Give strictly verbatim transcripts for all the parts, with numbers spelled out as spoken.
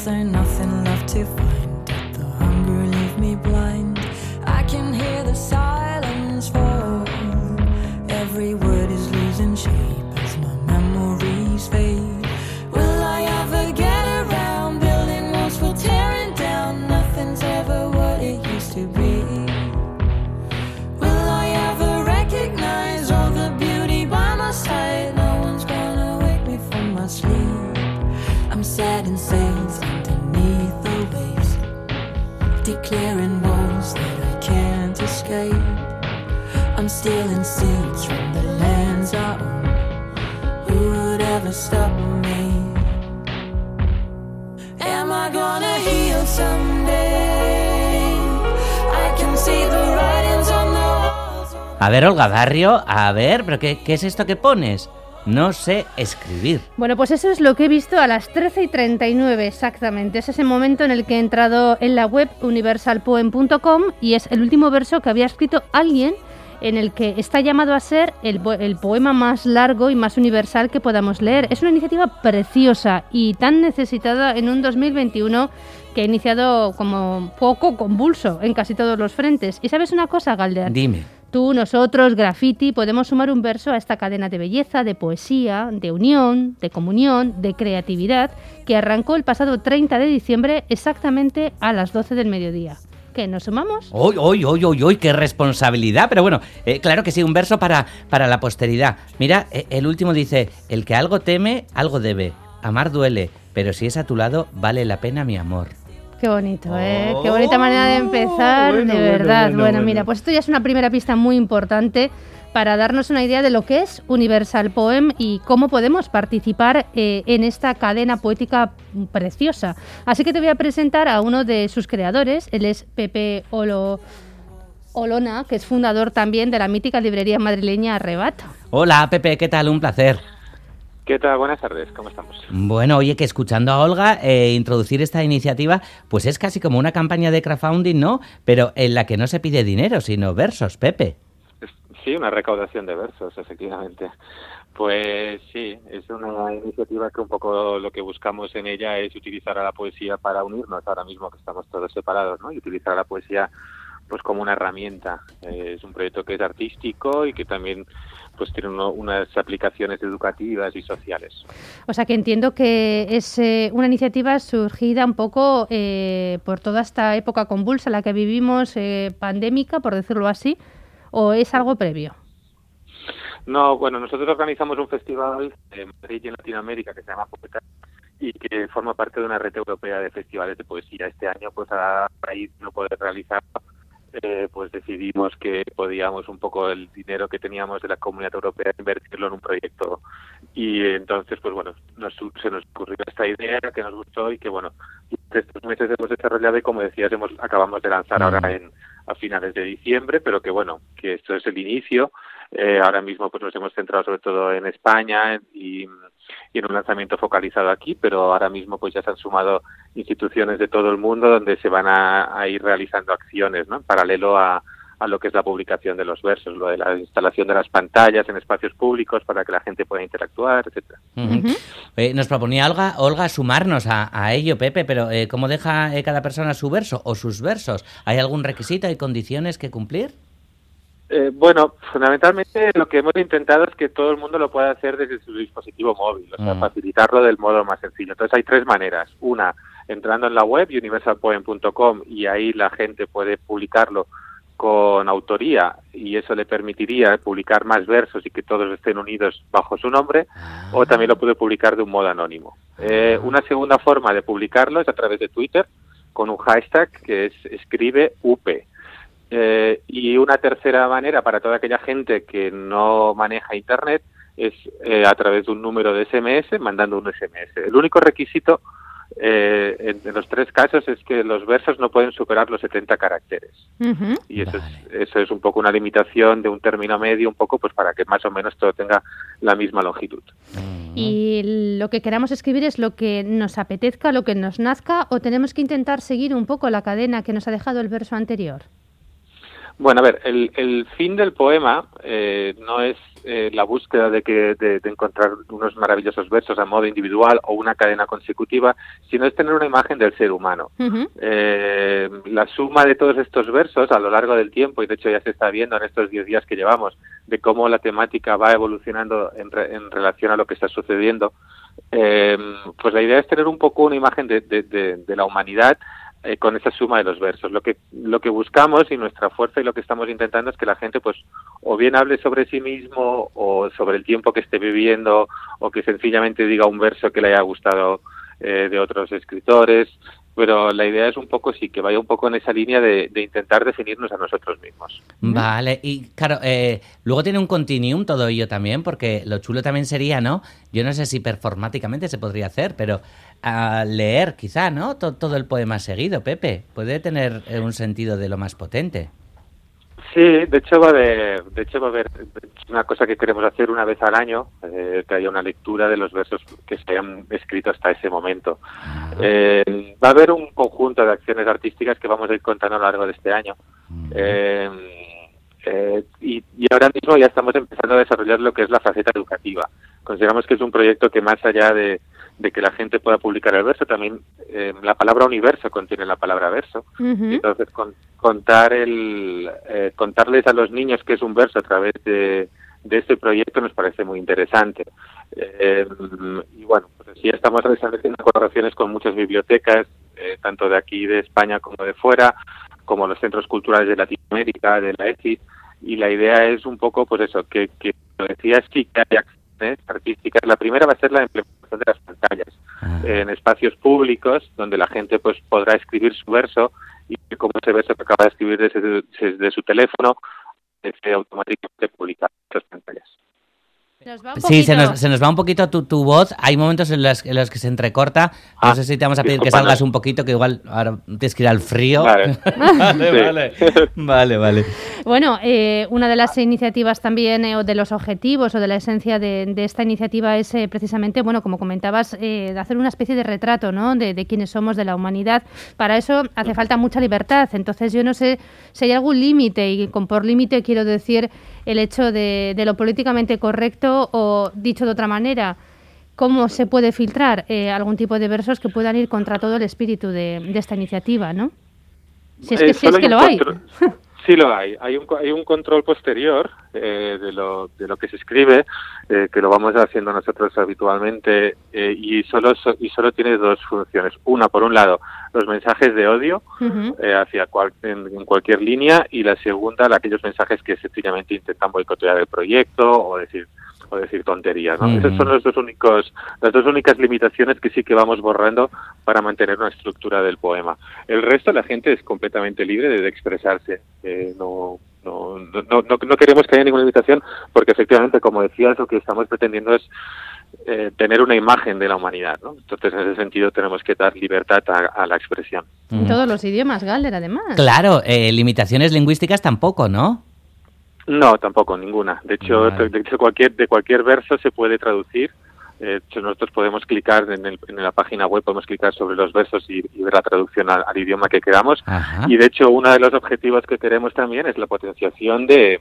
Is there nothing left to find? Did the hunger leave me blind? I can hear the silence fall. Every word is losing shape as my memories fade. Will I ever get around building walls for tearing down? Nothing's ever what it used to be. Will I ever recognize all the beauty by my side? No one's gonna wake me from my sleep. I'm setting sails underneath the waves, declaring walls that I can't escape. I'm stealing seeds from the lands I own. Who would ever stop me? Am I gonna heal someday? I can see the writings on the walls. A ver, Olga Barrio, a ver, ¿pero qué, qué es esto que pones? No sé escribir. Bueno, pues eso es lo que he visto a las trece y treinta y nueve exactamente. Es ese momento en el que he entrado en la web universal poem punto com y es el último verso que había escrito alguien en el que está llamado a ser el, el poema más largo y más universal que podamos leer. Es una iniciativa preciosa y tan necesitada en un dos mil veintiuno que ha iniciado como poco convulso en casi todos los frentes. ¿Y sabes una cosa, Galder? Dime. Tú, nosotros, Graffiti, podemos sumar un verso a esta cadena de belleza, de poesía, de unión, de comunión, de creatividad, que arrancó el pasado treinta de diciembre exactamente a las doce del mediodía. ¿Qué, nos sumamos? ¡Uy, uy, uy, uy, uy! ¡Qué responsabilidad! Pero bueno, eh, claro que sí, un verso para, para la posteridad. Mira, eh, el último dice: el que algo teme, algo debe. Amar duele, pero si es a tu lado, vale la pena mi amor. Qué bonito, ¿eh? Qué bonita manera de empezar, bueno, de verdad. bueno, bueno, Bueno, bueno. mira, pues esto ya es una primera pista muy importante para darnos una idea de lo que es Universal Poem y cómo podemos participar eh, en esta cadena poética preciosa. Así que te voy a presentar a uno de sus creadores. Él es Pepe Olo... Olona, que es fundador también de la mítica librería madrileña Arrebato. Hola, Pepe, ¿qué tal? Un placer. ¿Qué tal? Buenas tardes, ¿cómo estamos? Bueno, oye, que escuchando a Olga eh, introducir esta iniciativa, pues es casi como una campaña de crowdfunding, ¿no? Pero en la que no se pide dinero, sino versos, Pepe. Sí, una recaudación de versos, efectivamente. Pues sí, es una iniciativa que un poco lo que buscamos en ella es utilizar a la poesía para unirnos ahora mismo que estamos todos separados, ¿no? Y utilizar a la poesía pues como una herramienta. Eh, es un proyecto que es artístico y que también pues tiene uno, unas aplicaciones educativas y sociales. O sea que entiendo que es eh, una iniciativa surgida un poco eh, por toda esta época convulsa en la que vivimos, eh, pandémica, por decirlo así, ¿o es algo previo? No, bueno, nosotros organizamos un festival en Madrid y en Latinoamérica que se llama Poeta y que forma parte de una red europea de festivales de poesía. Este año, pues a raíz de no poder realizarlo, Eh, pues decidimos que podíamos un poco el dinero que teníamos de la Comunidad Europea invertirlo en un proyecto y entonces pues bueno nos, se nos ocurrió esta idea que nos gustó y que bueno estos meses hemos desarrollado y como decías hemos acabamos de lanzar ahora en a finales de diciembre, pero que bueno que esto es el inicio. Eh, ahora mismo pues nos hemos centrado sobre todo en España y, y en un lanzamiento focalizado aquí, pero ahora mismo pues ya se han sumado instituciones de todo el mundo donde se van a, a ir realizando acciones, ¿no? En paralelo a, a lo que es la publicación de los versos, lo de la instalación de las pantallas en espacios públicos para que la gente pueda interactuar, etcétera. Uh-huh. Eh, nos proponía Olga, Olga sumarnos a, a ello, Pepe, pero eh, ¿cómo deja eh, cada persona su verso o sus versos? ¿Hay algún requisito, hay condiciones que cumplir? Eh, bueno, fundamentalmente lo que hemos intentado es que todo el mundo lo pueda hacer desde su dispositivo móvil, o sea, mm. facilitarlo del modo más sencillo. Entonces hay tres maneras. Una, entrando en la web universal poem punto com y ahí la gente puede publicarlo con autoría y eso le permitiría publicar más versos y que todos estén unidos bajo su nombre, ah. o también lo puede publicar de un modo anónimo. Eh, una segunda forma de publicarlo es a través de Twitter con un hashtag que es escribe U P. Eh, y una tercera manera para toda aquella gente que no maneja internet es eh, a través de un número de ese eme ese, mandando un ese eme ese. El único requisito eh, en, en los tres casos es que los versos no pueden superar los setenta caracteres. Uh-huh. Y eso, vale. es, eso es un poco una limitación de un término medio, un poco pues para que más o menos todo tenga la misma longitud. Uh-huh. Y lo que queramos escribir es lo que nos apetezca, lo que nos nazca, o tenemos que intentar seguir un poco la cadena que nos ha dejado el verso anterior. Bueno, a ver, el, el fin del poema eh, no es eh, la búsqueda de que de, de encontrar unos maravillosos versos a modo individual o una cadena consecutiva, sino es tener una imagen del ser humano. Uh-huh. Eh, la suma de todos estos versos a lo largo del tiempo, y de hecho ya se está viendo en estos diez días que llevamos, de cómo la temática va evolucionando en, re, en relación a lo que está sucediendo, eh, pues la idea es tener un poco una imagen de, de, de, de la humanidad Eh, con esa suma de los versos. Lo que lo que buscamos y nuestra fuerza y lo que estamos intentando es que la gente pues o bien hable sobre sí mismo o sobre el tiempo que esté viviendo o que sencillamente diga un verso que le haya gustado eh, de otros escritores, pero la idea es un poco sí que vaya un poco en esa línea de, de intentar definirnos a nosotros mismos. Vale, y claro, eh, luego tiene un continuum todo ello también, porque lo chulo también sería, ¿no? Yo no sé si performáticamente se podría hacer, pero a leer quizá, ¿no? Todo, todo el poema seguido, Pepe. Puede tener un sentido de lo más potente. Sí, de hecho va a haber, de hecho va a haber una cosa que queremos hacer una vez al año, eh, que haya una lectura de los versos que se hayan escrito hasta ese momento. Ah. Eh, va a haber un conjunto de acciones artísticas que vamos a ir contando a lo largo de este año. Uh-huh. Eh, eh, y, y ahora mismo ya estamos empezando a desarrollar lo que es la faceta educativa. Consideramos que es un proyecto que más allá de de que la gente pueda publicar el verso, también eh, la palabra universo contiene la palabra verso. Uh-huh. Entonces con, contar el eh, contarles a los niños qué es un verso a través de, de este proyecto nos parece muy interesante. Eh, y bueno, pues sí, estamos estableciendo colaboraciones con muchas bibliotecas, eh, tanto de aquí de España como de fuera, como los centros culturales de Latinoamérica, de la E C I, y la idea es un poco, pues eso, que, que lo decía, sí que hay acciones artísticas. La primera va a ser la implementación de las pantallas ah. eh, en espacios públicos donde la gente pues podrá escribir su verso y como ese verso que acaba de escribir desde, desde su teléfono se automáticamente publica en las pantallas. Sí, se nos, se nos va un poquito tu, tu voz. Hay momentos en los, en los que se entrecorta. No ah, sé si te vamos a pedir que salgas un poquito, que igual ahora tienes que ir al frío. Vale, vale, sí. vale. vale, vale. Bueno, eh, una de las iniciativas también, eh, o de los objetivos o de la esencia de, de esta iniciativa es eh, precisamente, bueno, como comentabas, eh, de hacer una especie de retrato, ¿no? De, de quiénes somos, de la humanidad. Para eso hace falta mucha libertad. Entonces yo no sé si hay algún límite, y con por límite quiero decir el hecho de, de lo políticamente correcto, o dicho de otra manera, cómo se puede filtrar eh, algún tipo de versos que puedan ir contra todo el espíritu de, de esta iniciativa, ¿no? Si es que, eh, si es que lo hay. Sí lo hay. Hay un, hay un control posterior eh, de, lo, de lo que se escribe, eh, que lo vamos haciendo nosotros habitualmente, eh, y solo so, y solo tiene dos funciones. Una, por un lado, los mensajes de odio uh-huh. eh, hacia cual, en, en cualquier línea, y la segunda, aquellos mensajes que sencillamente intentan boicotear el proyecto o decir o decir tonterías, ¿no? Uh-huh. Esas son los dos únicos, las dos únicas limitaciones que sí que vamos borrando para mantener una estructura del poema. El resto, la gente es completamente libre de, de expresarse. Eh, no, no, no, no, no queremos que haya ninguna limitación, porque efectivamente, como decías, lo que estamos pretendiendo es eh, tener una imagen de la humanidad, ¿no? Entonces, en ese sentido, tenemos que dar libertad a, a la expresión. En uh-huh. todos los idiomas, Galder, además. Claro, eh, limitaciones lingüísticas tampoco, ¿no? No, tampoco, ninguna. De hecho, vale. de hecho cualquier de cualquier verso se puede traducir. Eh, nosotros podemos clicar en, el, en la página web, podemos clicar sobre los versos y, y ver la traducción al, al idioma que queramos. Ajá. Y de hecho, uno de los objetivos que queremos también es la potenciación de,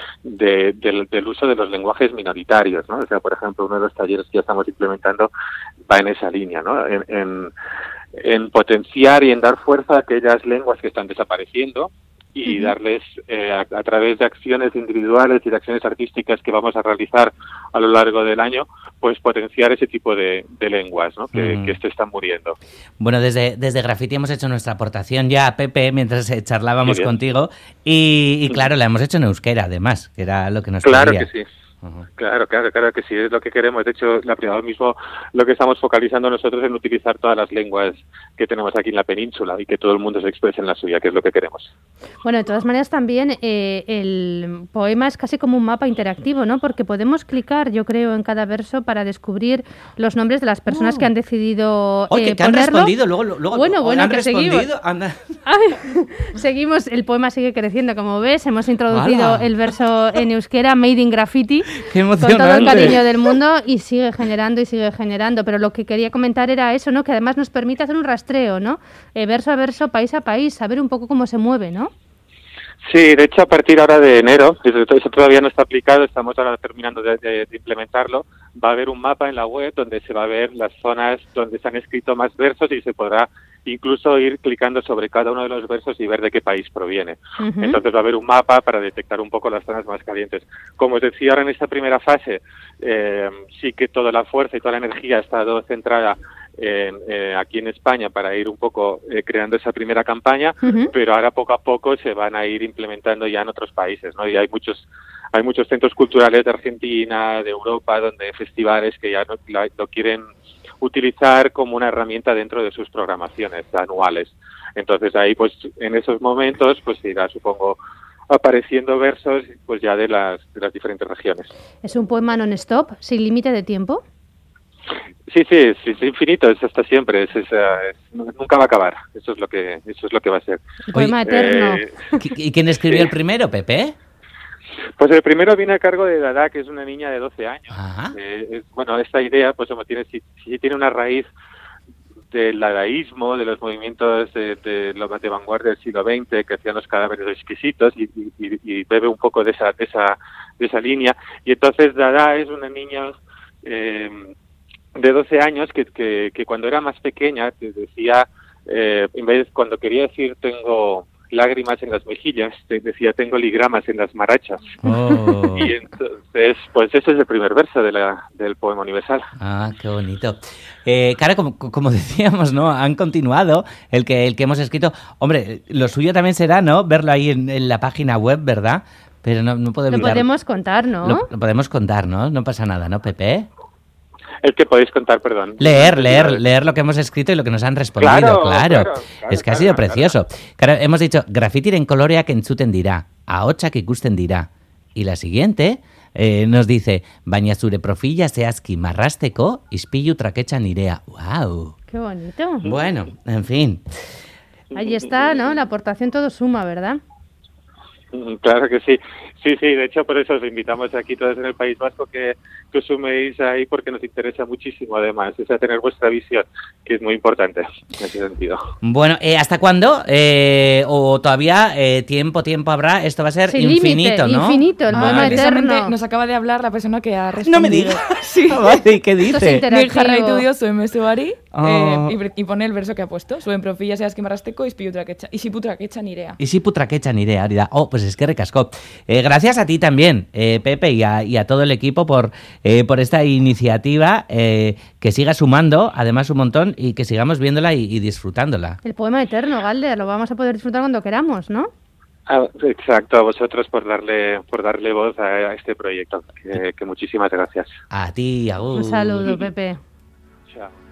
de del, del uso de los lenguajes minoritarios, ¿no? O sea, por ejemplo, uno de los talleres que ya estamos implementando va en esa línea, ¿no? En, en, en potenciar y en dar fuerza a aquellas lenguas que están desapareciendo, y darles, eh, a, a través de acciones individuales y de acciones artísticas que vamos a realizar a lo largo del año, pues potenciar ese tipo de, de lenguas, ¿no? que, mm. que se están muriendo. Bueno, desde, desde Graffiti hemos hecho nuestra aportación ya, Pepe, mientras charlábamos contigo, y, y claro, la hemos hecho en euskera, además, que era lo que nos Claro pedía. que sí. Uh-huh. Claro, claro, claro que sí, es lo que queremos. De hecho, la ahora mismo lo que estamos focalizando nosotros es en utilizar todas las lenguas que tenemos aquí en la península y que todo el mundo se exprese en la suya, que es lo que queremos. Bueno, de todas maneras también eh, el poema es casi como un mapa interactivo, ¿no? Porque podemos clicar, yo creo, en cada verso para descubrir los nombres de las personas oh. que han decidido Oye, eh, que han ponerlo. respondido, luego, luego bueno, bueno, han que respondido. Seguimos. Ay, seguimos, el poema sigue creciendo, como ves, hemos introducido ¡Hala! El verso en euskera, Made in Graffiti. Qué con todo el cariño del mundo, y sigue generando y sigue generando. Pero lo que quería comentar era eso, ¿no? Que además nos permite hacer un rastreo, ¿no? Eh, verso a verso, país a país, saber un poco cómo se mueve, ¿no? Sí, de hecho a partir ahora de enero, eso eso todavía no está aplicado, estamos ahora terminando de, de- de implementarlo, va a haber un mapa en la web donde se va a ver las zonas donde se han escrito más versos y se podrá incluso ir clicando sobre cada uno de los versos y ver de qué país proviene. Ujú. Entonces va a haber un mapa para detectar un poco las zonas más calientes. Como os decía ahora en esta primera fase, eh, sí que toda la fuerza y toda la energía ha estado centrada en, eh, aquí en España para ir un poco eh, creando esa primera campaña, Ujú. pero ahora poco a poco se van a ir implementando ya en otros países, ¿no? Y hay muchos hay muchos centros culturales de Argentina, de Europa, donde festivales que ya no, la- lo quieren utilizar como una herramienta dentro de sus programaciones anuales. Entonces ahí, pues, en esos momentos, pues irá, supongo, apareciendo versos, pues ya de las de las diferentes regiones. Es un poema non-stop, sin límite de tiempo. Sí, sí, sí, es infinito, es hasta siempre, es, es, eh, es- nunca va a acabar. Eso es lo que eso es lo que va a ser. Un poema eterno. Eh, ¿Y quién escribió el primero, Pepe? Pues el primero viene a cargo de Dada, que es una niña de doce años. Ajá. Eh, es- bueno, esta idea, pues como tiene, sí, sí tiene una raíz del dadaísmo, de los movimientos de, de, lo más de vanguardia del siglo veinte, que hacían los cadáveres exquisitos, y, y, y bebe un poco de esa, de esa, de esa línea. Y entonces Dada es una niña eh, de doce años que, que, que cuando era más pequeña te decía, eh, en vez cuando quería decir tengo lágrimas en las mejillas, te decía tengo ligramas en las marachas. Oh. Y entonces, pues ese es el primer verso de la, del poema universal. Ah, qué bonito. Eh, claro, como, como decíamos, ¿no? Han continuado el que el que hemos escrito. Hombre, lo suyo también será, ¿no? Verlo ahí en, en la página web, ¿verdad? Pero no, no puedo Lo evitar- podemos contar, ¿no? Lo, lo podemos contar, ¿no? No pasa nada, ¿no, Pepe? El que podéis contar, perdón. Leer, leer, leer lo que hemos escrito y lo que nos han respondido, Claro, claro. claro, claro, Es que ha claro, sido claro. precioso. Claro, hemos dicho, grafitiren koloreak entzuten dira, ahotsak ikusten dira. Y la siguiente eh, nos dice, baina zure profila zehazki marrasteko, ispilu traketxan nirea. ¡Wow! Qué bonito. Bueno, en fin. Ahí está, ¿no? La aportación todo suma, ¿verdad? Mm, Claro que sí. Sí, sí, de hecho por eso os invitamos aquí todos en el País Vasco que, que os suméis ahí porque nos interesa muchísimo además, es a tener vuestra visión, que es muy importante en ese sentido. Bueno, eh, ¿hasta cuándo? Eh, o todavía eh, tiempo, tiempo habrá. Esto va a ser Sin infinito, límite, ¿no? infinito, el Ah, poema precisamente eterno. nos acaba de hablar la persona que ha respondido. No me digas. Sí. Vale, ¿qué Esto es dice? interactivo. Nik jarraitu dio zuen mezuari Oh. eh, y, y pone el verso que ha puesto. Zuen profila zehazki marrasteko ispilu traketxa, isipu traketxa nirea. Y si putraquecha nirea, hori da. Oh, pues es que recascó. Eh, gracias a ti también, eh, Pepe, y a, y a todo el equipo por, eh, por esta iniciativa, eh, que siga sumando, además un montón, y que sigamos viéndola y, y disfrutándola. El poema eterno, Galder, lo vamos a poder disfrutar cuando queramos, ¿no? Ah, exacto, a vosotros por darle por darle voz a, a este proyecto, que, que muchísimas gracias. A ti, Agur. Un saludo, Pepe. Chao.